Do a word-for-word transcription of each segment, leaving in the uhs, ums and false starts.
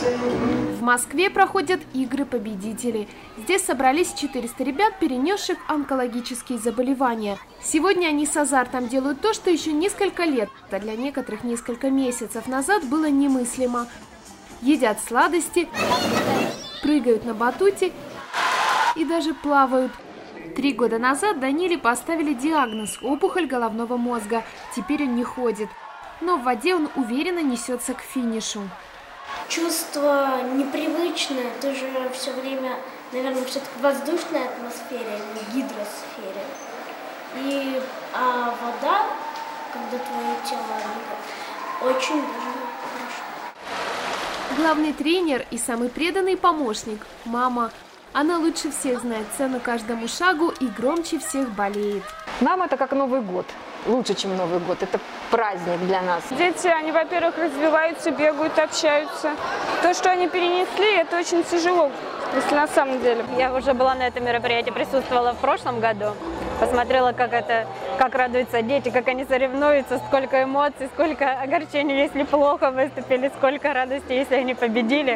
В Москве проходят игры победителей. Здесь собрались четыреста ребят, перенесших онкологические заболевания. Сегодня они с азартом делают то, что еще несколько лет, а для некоторых несколько месяцев назад было немыслимо. Едят сладости, прыгают на батуте и даже плавают. Три года назад Даниле поставили диагноз – опухоль головного мозга. Теперь он не ходит. Но в воде он уверенно несется к финишу. Чувство непривычное, ты же все время, наверное, все-таки в воздушной атмосфере, а не гидросфере. И а вода, когда твое тело, очень даже хорошо. Главный тренер и самый преданный помощник – мама. Она лучше всех знает цену каждому шагу и громче всех болеет. Нам это как Новый год. Лучше, чем Новый год. Это праздник для нас. Дети, они, во-первых, развиваются, бегают, общаются. То, что они перенесли, это очень тяжело, если на самом деле. Я уже была на этом мероприятии, присутствовала в прошлом году. Посмотрела, как это, как радуются дети, как они соревнуются, сколько эмоций, сколько огорчений, если плохо выступили, сколько радости, если они победили.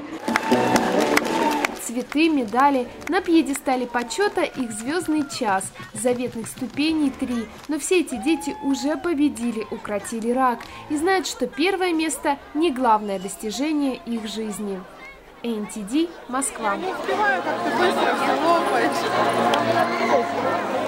Цветы, медали, на пьедестале почета их звездный час, заветных ступеней три. Но все эти дети уже победили, укротили рак и знают, что первое место не главное достижение их жизни. эн ти ди, Москва. Я не успеваю, как ты быстро все лопаешь.